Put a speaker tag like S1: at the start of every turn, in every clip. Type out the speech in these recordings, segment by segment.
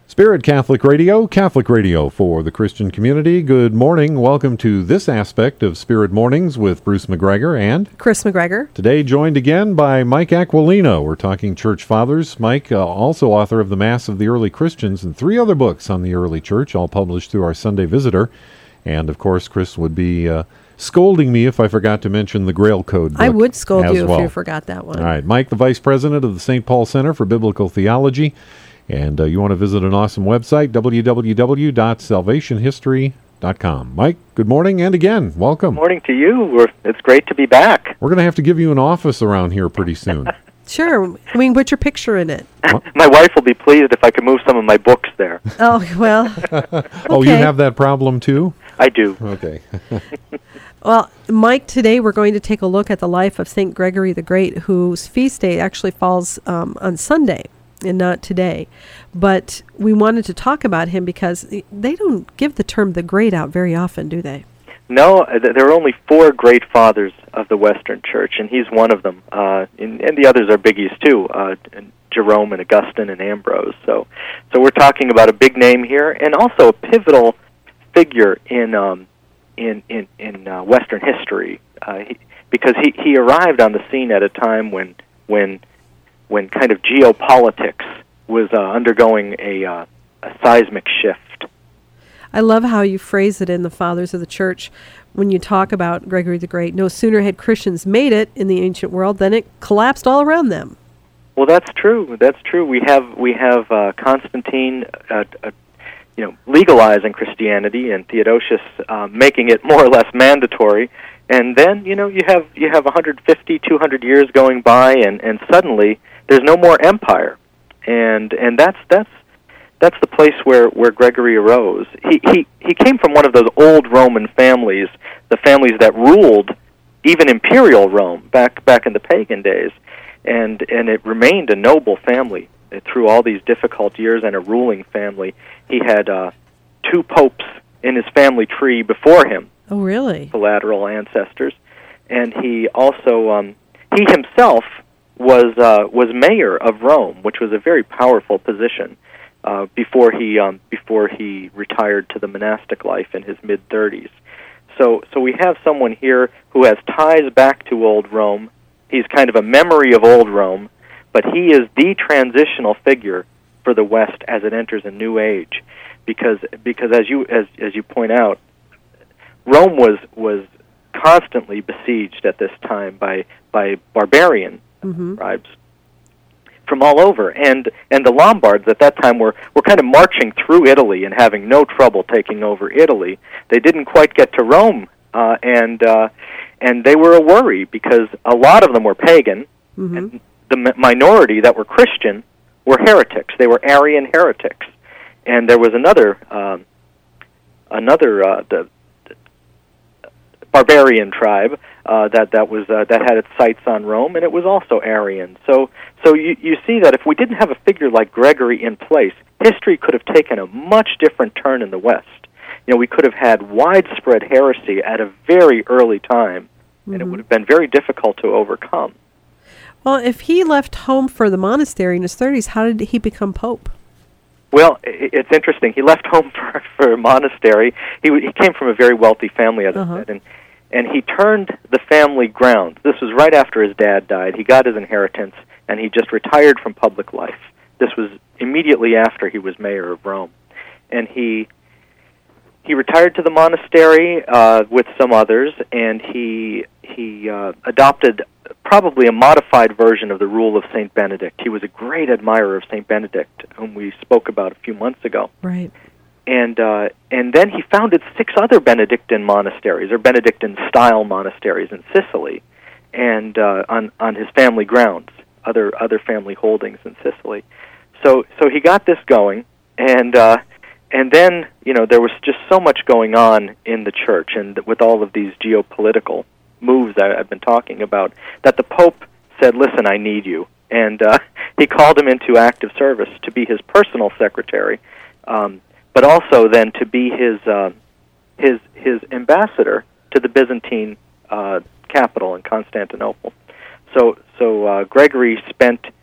S1: Spirit Catholic Radio for the Christian community. Good morning. Welcome to this aspect of Spirit Mornings with Bruce McGregor and
S2: Chris McGregor.
S1: Today joined again by Mike Aquilino. We're talking Church Fathers. Mike, also author of The Mass of the Early Christians and 3 other books on the early church, all published through our Sunday Visitor. And, of course, Chris would be scolding me if I forgot to mention the Grail Code book.
S2: I would scold you
S1: well.
S2: if you forgot that one.
S1: All right. Mike, the Vice President of the St. Paul Center for Biblical Theology. And you want to visit an awesome website, www.salvationhistory.com. Mike, good morning, and again, welcome.
S3: Good morning to you. It's great to be back.
S1: We're going to have to give you an office around here pretty soon.
S2: Sure. I mean, put your picture in it.
S3: My wife will be pleased if I can move some of my books there.
S2: Oh, well.
S1: Oh, you have that problem too?
S3: I do.
S1: Okay.
S2: Well, Mike, today we're going to take a look at the life of St. Gregory the Great, whose feast day actually falls on Sunday and not today. But we wanted to talk about him because they don't give the term the Great out very often, do they?
S3: No, there are only 4 great fathers of the Western Church, and he's one of them. And the others are biggies too, Jerome and Augustine and Ambrose. So we're talking about a big name here, and also a pivotal figure in Western history, because he arrived on the scene at a time when kind of geopolitics was undergoing a seismic shift.
S2: I love how you phrase it in the Fathers of the Church when you talk about Gregory the Great. No sooner had Christians made it in the ancient world than it collapsed all around them.
S3: Well, that's true. That's true. We have Constantine, legalizing Christianity, and Theodosius making it more or less mandatory. And then you have 150, 200 years going by, and suddenly there's no more empire, and that's the place where Gregory arose. He came from one of those old Roman families, the families that ruled even imperial Rome back in the pagan days, and it remained a noble family through all these difficult years, and a ruling family. He had 2 popes in his family tree before him.
S2: Oh, really?
S3: Collateral ancestors, and he also he himself was mayor of Rome, which was a very powerful position before he retired to the monastic life in his mid-30s. So we have someone here who has ties back to old Rome. He's kind of a memory of old Rome, but he is the transitional figure for the West as it enters a new age, because as you point out, Rome was constantly besieged at this time by barbarian tribes from all over, and the Lombards at that time were kind of marching through Italy and having no trouble taking over Italy. They didn't quite get to Rome, and they were a worry because a lot of them were pagan, and the minority that were Christian were heretics. They were Arian heretics, and there was another the barbarian tribe that had its sights on Rome, and it was also Arian. So you see that if we didn't have a figure like Gregory in place, history could have taken a much different turn in the West. We could have had widespread heresy at a very early time, and it would have been very difficult to overcome.
S2: Well, if he left home for the monastery in his 30s, how did he become pope?
S3: Well, it's interesting. He left home for a monastery. He came from a very wealthy family, as I said, and he turned the family grounds. This was right after his dad died. He got his inheritance, and he just retired from public life. This was immediately after he was mayor of Rome. And he retired to the monastery with some others, and he adopted probably a modified version of the rule of St. Benedict. He was a great admirer of St. Benedict, whom we spoke about a few months ago.
S2: Right.
S3: And then he founded 6 other Benedictine monasteries, or Benedictine-style monasteries in Sicily, and on his family grounds, other family holdings in Sicily. So he got this going, and then there was just so much going on in the church, and with all of these geopolitical moves I've been talking about, that the Pope said, "Listen, I need you," and he called him into active service to be his personal secretary, but also then to be his ambassador to the Byzantine capital in Constantinople. So Gregory spent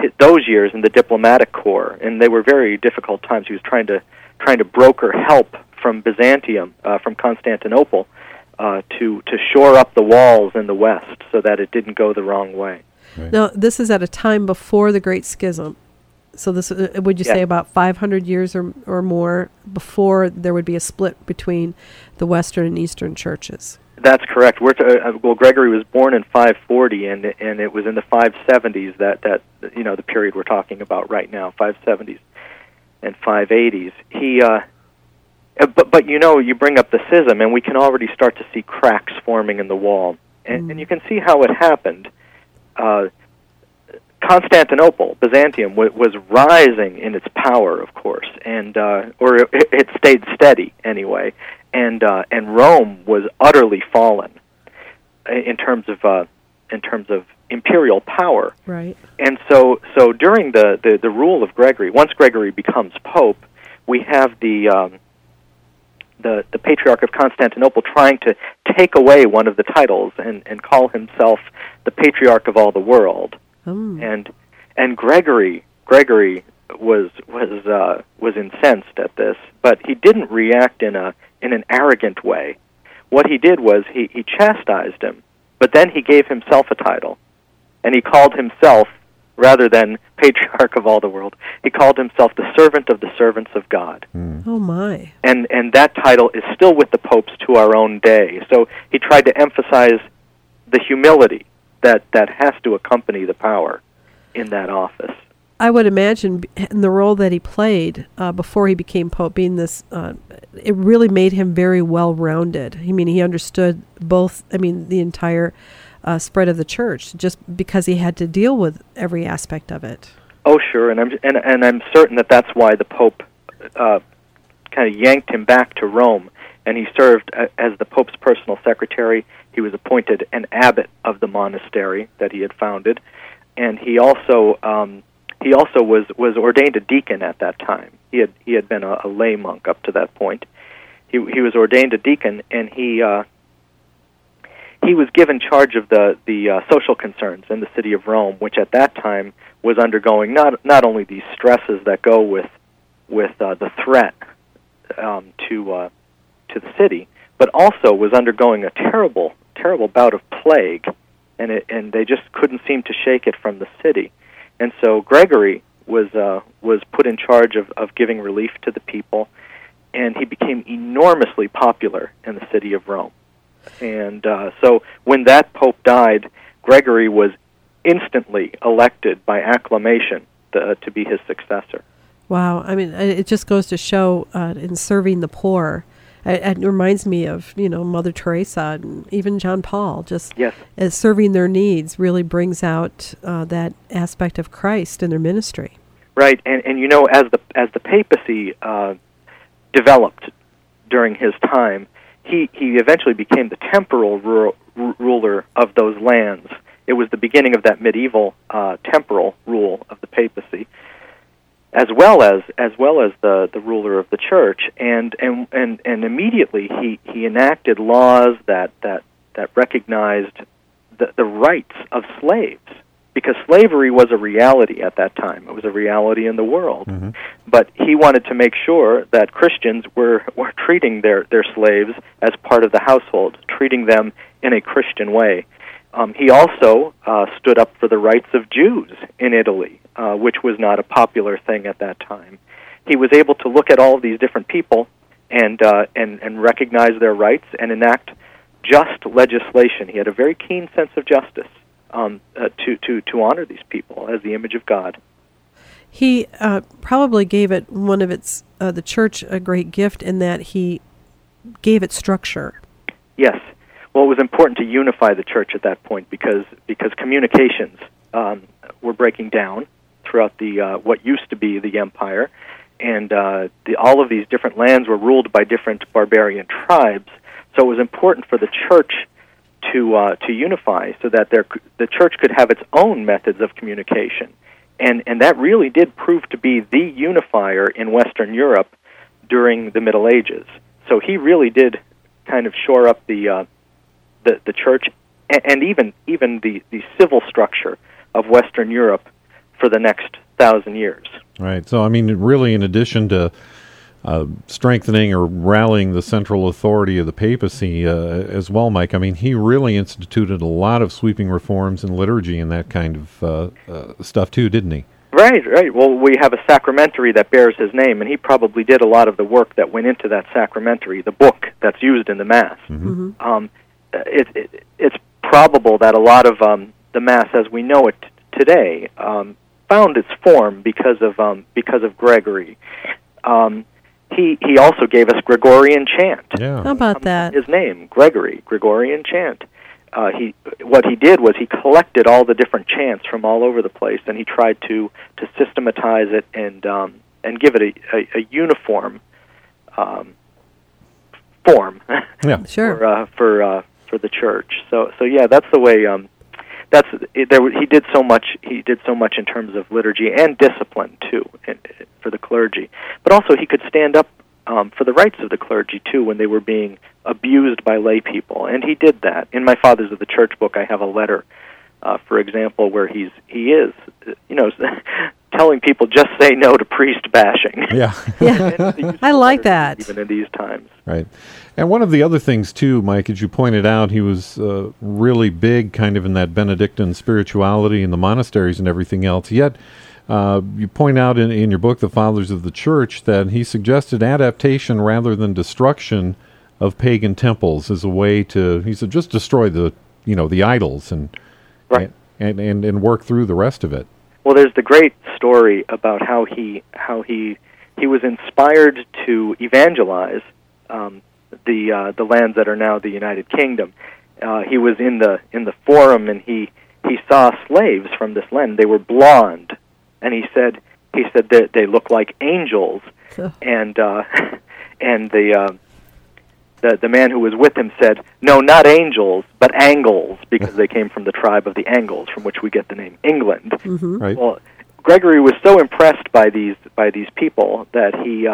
S3: those years in the diplomatic corps, and they were very difficult times. He was trying to broker help from Byzantium, from Constantinople, to shore up the walls in the west so that it didn't go the wrong way.
S1: Right.
S2: Now, this is at a time before the Great Schism. So this, would you say about 500 years or more before there would be a split between the Western and Eastern churches?
S3: That's correct. Well, Gregory was born in 540, and it was in the 570s that the period we're talking about right now, 570s and 580s. But you bring up the schism, and we can already start to see cracks forming in the wall, and you can see how it happened. Constantinople, Byzantium, was rising in its power, of course, and or it stayed steady anyway, and Rome was utterly fallen in terms of imperial power.
S2: Right.
S3: And so during the rule of Gregory, once Gregory becomes pope, we have the Patriarch of Constantinople trying to take away one of the titles and call himself the Patriarch of all the world. And Gregory was incensed at this, but he didn't react in an arrogant way. What he did was he chastised him, but then he gave himself a title, and he called himself, rather than Patriarch of all the world, he called himself the servant of the servants of God.
S2: Oh my!
S3: And that title is still with the popes to our own day. So he tried to emphasize the humility that has to accompany the power in that office.
S2: I would imagine in the role that he played before he became pope, being this, it really made him very well-rounded. I mean, he understood the entire spread of the church, just because he had to deal with every aspect of it.
S3: Oh, sure, and I'm certain that's why the pope kind of yanked him back to Rome, and he served as the pope's personal secretary. He was appointed an abbot of the monastery that he had founded, and he also was ordained a deacon at that time. He had been a lay monk up to that point. He was ordained a deacon, and he was given charge of the social concerns in the city of Rome, which at that time was undergoing not only these stresses that go with the threat to the city, but also was undergoing a terrible bout of plague, and they just couldn't seem to shake it from the city. And so Gregory was put in charge of giving relief to the people, and he became enormously popular in the city of Rome. And so when that pope died, Gregory was instantly elected by acclamation to be his successor.
S2: Wow. I mean, it just goes to show in serving the poor. It reminds me of, Mother Teresa and even John Paul. Just
S3: yes.
S2: As serving their needs really brings out that aspect of Christ in their ministry.
S3: Right, and as the papacy developed during his time, he eventually became the temporal ruler of those lands. It was the beginning of that medieval temporal rule of the papacy, as well as the ruler of the church, and immediately he enacted laws that recognized the rights of slaves, because slavery was a reality at that time. It was a reality in the world. Mm-hmm. But he wanted to make sure that Christians were treating their slaves as part of the household, treating them in a Christian way. He also stood up for the rights of Jews in Italy, which was not a popular thing at that time. He was able to look at all of these different people and recognize their rights and enact just legislation. He had a very keen sense of justice to honor these people as the image of God.
S2: He probably gave it the church a great gift in that he gave it structure.
S3: Yes. Well, it was important to unify the church at that point because communications were breaking down throughout the what used to be the empire, and all of these different lands were ruled by different barbarian tribes. So it was important for the church to unify, so that the church could have its own methods of communication, and that really did prove to be the unifier in Western Europe during the Middle Ages. So he really did kind of shore up the church and even the civil structure of Western Europe for the next 1,000 years.
S1: Right. So, I mean, really, in addition to strengthening or rallying the central authority of the papacy as well, Mike, I mean, he really instituted a lot of sweeping reforms in liturgy and that kind of stuff, too, didn't he?
S3: Right. Well, we have a sacramentary that bears his name, and he probably did a lot of the work that went into that sacramentary, the book that's used in the Mass.
S1: Mm-hmm.
S3: It's probable that a lot of the Mass as we know it today found its form because of Gregory. He also gave us Gregorian chant.
S1: Yeah.
S2: How about that?
S3: His name, Gregory, Gregorian chant. What he did was he collected all the different chants from all over the place, and he tried to systematize it and give it a uniform form.
S1: Yeah.
S2: Sure.
S3: For the church. So yeah, that's the way. He did so much. He did so much in terms of liturgy and discipline too, for the clergy. But also, he could stand up for the rights of the clergy too when they were being abused by lay people, and he did that. In my Fathers of the Church book, I have a letter, for example, where he is telling people just say no to priest bashing.
S1: Yeah.
S2: Yeah. I like that.
S3: Even in these times.
S1: Right. And one of the other things, too, Mike, as you pointed out, he was really big kind of in that Benedictine spirituality in the monasteries and everything else. Yet, you point out in your book, The Fathers of the Church, that he suggested adaptation rather than destruction of pagan temples as a way to, he said, just destroy the idols and
S3: right.
S1: and work through the rest of it.
S3: Well, there's the great story about how he was inspired to evangelize the lands that are now the United Kingdom. He was in the forum, and he saw slaves from this land. They were blonde, and he said that they look like angels, and the man who was with him said, "No, not angels, but Angles," because they came from the tribe of the Angles, from which we get the name England.
S2: Mm-hmm.
S1: Right.
S3: Well, Gregory was so impressed by these people that he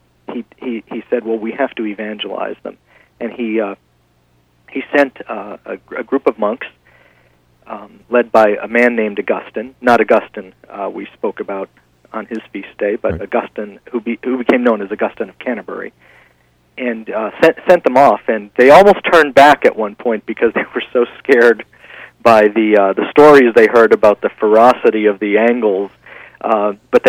S3: said, "Well, we have to evangelize them," and he sent a group of monks led by a man named Augustine, not Augustine we spoke about on his feast day, but right. Augustine, who became known as Augustine of Canterbury. And sent them off, and they almost turned back at one point because they were so scared by the stories they heard about the ferocity of the Angles. But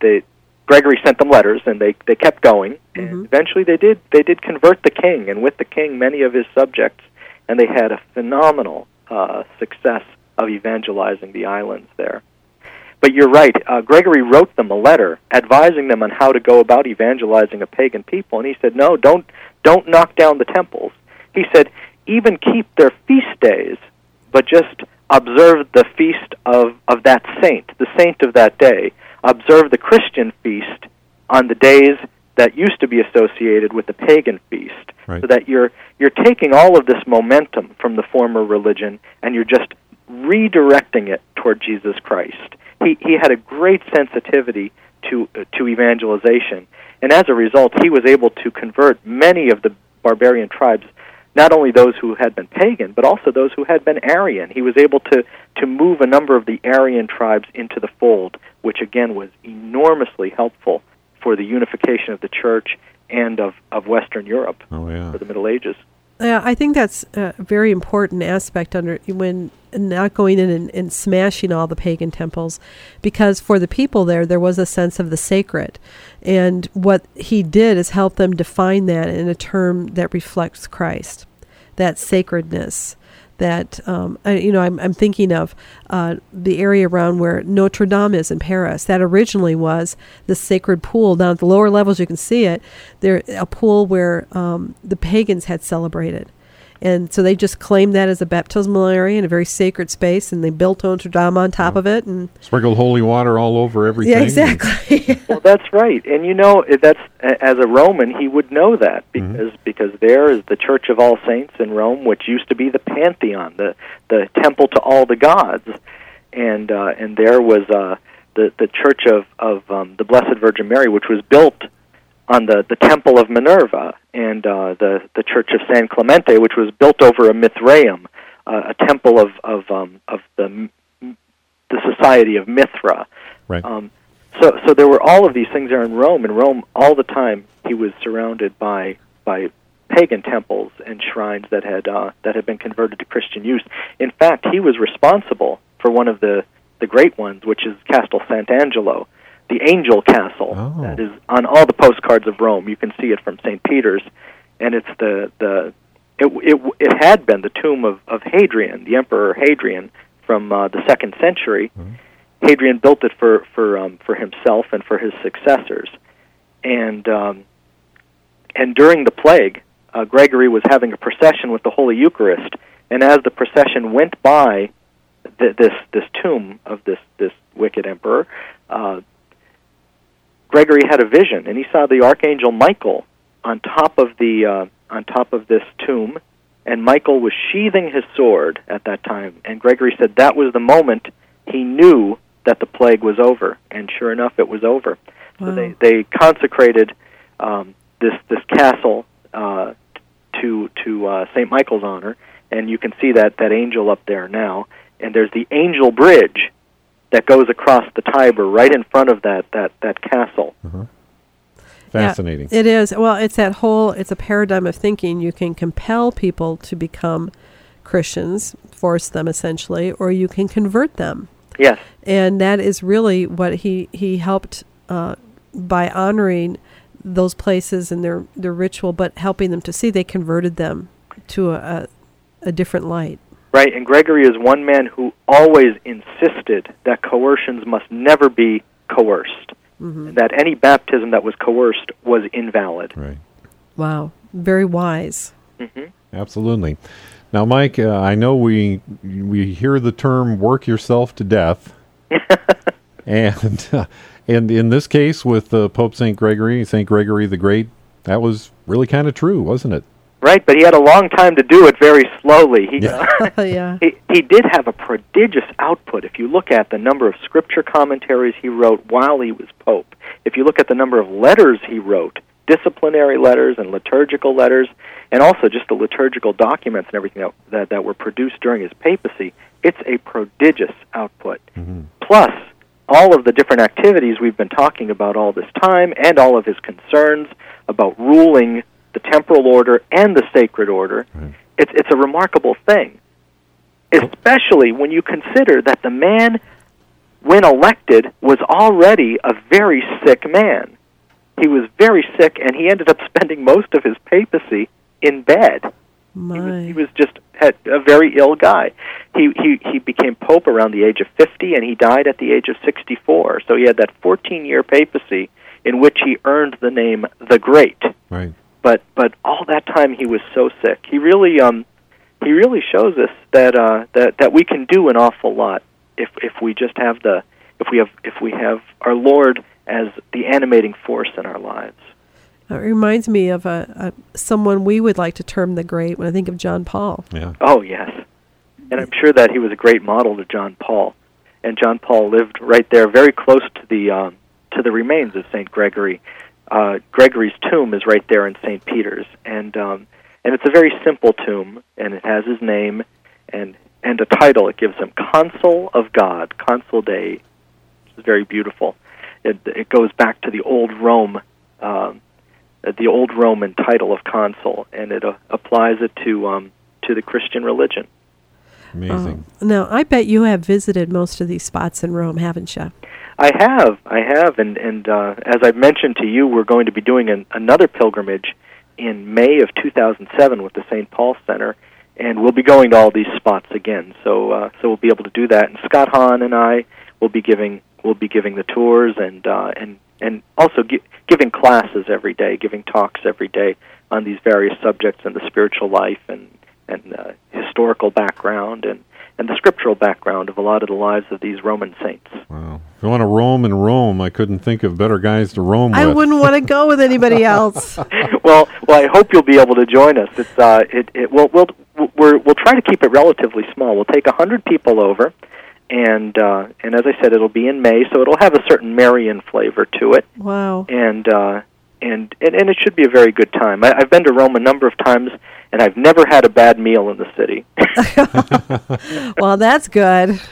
S3: Gregory sent them letters, and they kept going.
S2: Mm-hmm.
S3: And eventually, they did convert the king, and with the king, many of his subjects, and they had a phenomenal success of evangelizing the islands there. But you're right. Gregory wrote them a letter advising them on how to go about evangelizing a pagan people, and he said, "No, don't knock down the temples." He said, "Even keep their feast days, but just observe the feast of that saint, the saint of that day. Observe the Christian feast on the days that used to be associated with the pagan feast,
S1: right.
S3: So that you're taking all of this momentum from the former religion and you're just redirecting it toward Jesus Christ." He had a great sensitivity to evangelization, and as a result, he was able to convert many of the barbarian tribes, not only those who had been pagan, but also those who had been Aryan. He was able to move a number of the Aryan tribes into the fold, which again was enormously helpful for the unification of the Church and of Western Europe for the Middle Ages.
S2: Yeah, I think that's a very important aspect when not going in and smashing all the pagan temples, because for the people there was a sense of the sacred. And what he did is help them define that in a term that reflects Christ, that sacredness. That, I'm thinking of the area around where Notre Dame is in Paris. That originally was the sacred pool. Down at the lower levels, you can see it. There, a pool where the pagans had celebrated. And so they just claimed that as a baptismal area in a very sacred space, and they built Notre Dame on top of it. And
S1: sprinkled holy water all over everything.
S2: Yeah, exactly.
S3: Well, that's right. And that's as a Roman, he would know that because there is the Church of All Saints in Rome, which used to be the Pantheon, the temple to all the gods. And there was the Church of the Blessed Virgin Mary, which was built on the Temple of Minerva, and the Church of San Clemente, which was built over a Mithraeum, a temple of the Society of Mithra.
S1: Right.
S3: So there were all of these things there in Rome. In Rome, all the time, he was surrounded by pagan temples and shrines that had been converted to Christian use. In fact, he was responsible for one of the great ones, which is Castel Sant'Angelo, the Angel Castle.
S1: Oh.
S3: That is on all the postcards of Rome. You can see it from St. Peter's, and it's it had been the tomb of Hadrian, the Emperor Hadrian, from the 2nd century. Mm-hmm. Hadrian built it for himself and for his successors, and during the plague, Gregory was having a procession with the Holy Eucharist, and as the procession went by this tomb of this wicked emperor, Gregory had a vision, and he saw the Archangel Michael on top of this tomb, and Michael was sheathing his sword at that time. And Gregory said that was the moment he knew that the plague was over, and sure enough, it was over.
S2: Wow.
S3: So they consecrated this castle to St. Michael's honor, and you can see that angel up there now. And there's the Angel Bridge that goes across the Tiber right in front of that castle.
S1: Uh-huh. Fascinating.
S2: Yeah, it is. Well, it's a paradigm of thinking. You can compel people to become Christians, force them essentially, or you can convert them.
S3: Yes.
S2: And that is really what he helped by honoring those places and their ritual, but helping them to see they converted them to a different light.
S3: Right, and Gregory is one man who always insisted that coercions must never be coerced, mm-hmm. that any baptism that was coerced was invalid.
S1: Right.
S2: Wow, very wise.
S3: Mm-hmm.
S1: Absolutely. Now, Mike, I know we hear the term "work yourself to death," and in this case with Pope St. Gregory the Great, that was really kind of true, wasn't it?
S3: Right, but he had a long time to do it very slowly. He did have a prodigious output. If you look at the number of scripture commentaries he wrote while he was pope, if you look at the number of letters he wrote, disciplinary letters and liturgical letters, and also just the liturgical documents and everything that were produced during his papacy, it's a prodigious output. Mm-hmm. Plus, all of the different activities we've been talking about all this time, and all of his concerns about ruling the temporal order and the sacred order, right. It's a remarkable thing, especially when you consider that the man, when elected, was already a very sick man. He was very sick, and he ended up spending most of his papacy in bed. He was just a very ill guy. He became pope around the age of 50, and he died at the age of 64. So he had that 14-year papacy in which he earned the name the Great.
S1: Right.
S3: But all that time he was so sick. He really shows us that we can do an awful lot if we just have if we have our Lord as the animating force in our lives.
S2: It reminds me of someone we would like to term the Great when I think of John Paul.
S1: Yeah.
S3: Oh yes, and I'm sure that he was a great model to John Paul, and John Paul lived right there, very close to the remains of Saint Gregory. Gregory's tomb is right there in St. Peter's, and it's a very simple tomb, and it has his name and a title. It gives him Consul of God, Consul Dei, which is very beautiful. It goes back to the old Rome, the old Roman title of consul, and it applies it to the Christian religion.
S1: Amazing.
S2: Now, I bet you have visited most of these spots in Rome, haven't you?
S3: I have, and as I've mentioned to you, we're going to be doing another pilgrimage in May of 2007 with the St. Paul Center, and we'll be going to all these spots again. So we'll be able to do that. And Scott Hahn and I will be giving the tours and also giving classes every day, giving talks every day on these various subjects in the spiritual life and historical background and the scriptural background of a lot of the lives of these Roman saints.
S1: Wow. If you want to roam in Rome, I couldn't think of better guys to roam with.
S2: I wouldn't want to go with anybody else.
S3: Well, I hope you'll be able to join us. We'll try to keep it relatively small. We'll take 100 people over, and as I said, it'll be in May, so it'll have a certain Marian flavor to it.
S2: Wow.
S3: And it should be a very good time. I've been to Rome a number of times, and I've never had a bad meal in the city.
S2: Well, that's good.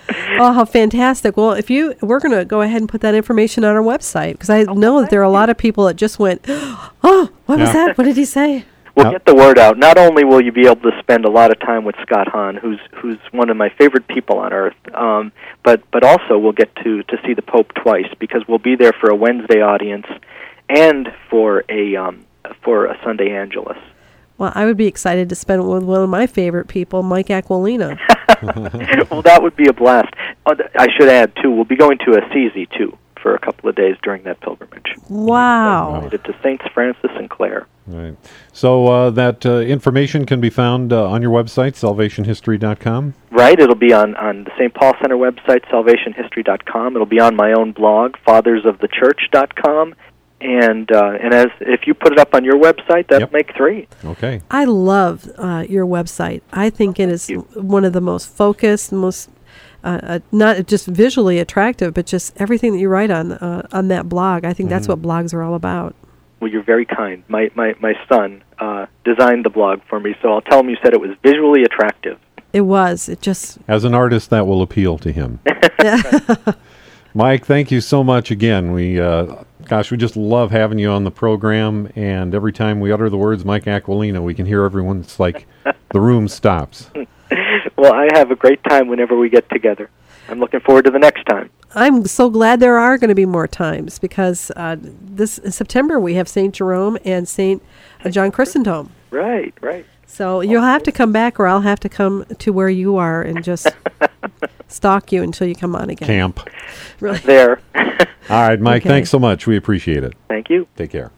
S2: Oh, how fantastic. Well, we're going to go ahead and put that information on our website, because I know that there are a lot of people that just went, oh, what was that? What did he say?
S3: We'll get the word out. Not only will you be able to spend a lot of time with Scott Hahn, who's one of my favorite people on earth, but also we'll get to see the Pope twice, because we'll be there for a Wednesday audience and for a Sunday Angelus.
S2: Well, I would be excited to spend it with one of my favorite people, Mike Aquilina.
S3: Well, that would be a blast. I should add, too, we'll be going to Assisi, too, for a couple of days during that pilgrimage.
S2: Wow.
S3: Related to Saints Francis and Clare.
S1: Right. So that information can be found on your website, salvationhistory.com?
S3: Right. It'll be on the St. Paul Center website, salvationhistory.com. It'll be on my own blog, fathersofthechurch.com. And as if you put it up on your website, that'll make 3.
S1: Okay.
S2: I love your website. I think it is one of the most focused, most not just visually attractive, but just everything that you write on that blog. I think that's what blogs are all about.
S3: Well, you're very kind. My son designed the blog for me, so I'll tell him you said it was visually attractive.
S2: It was. It just...
S1: As an artist, that will appeal to him. Mike, thank you so much again. We just love having you on the program, and every time we utter the words Mike Aquilina, we can hear everyone. It's like the room stops.
S3: Well, I have a great time whenever we get together. I'm looking forward to the next time.
S2: I'm so glad there are going to be more times, because this in September we have St. Jerome and St. John Chrysostom.
S3: Right.
S2: So you'll have to come back, or I'll have to come to where you are and just stalk you until you come on again.
S1: Camp.
S2: Really.
S3: There.
S1: All right, Mike,
S2: Okay.
S1: Thanks so much. We appreciate it.
S3: Thank you.
S1: Take care.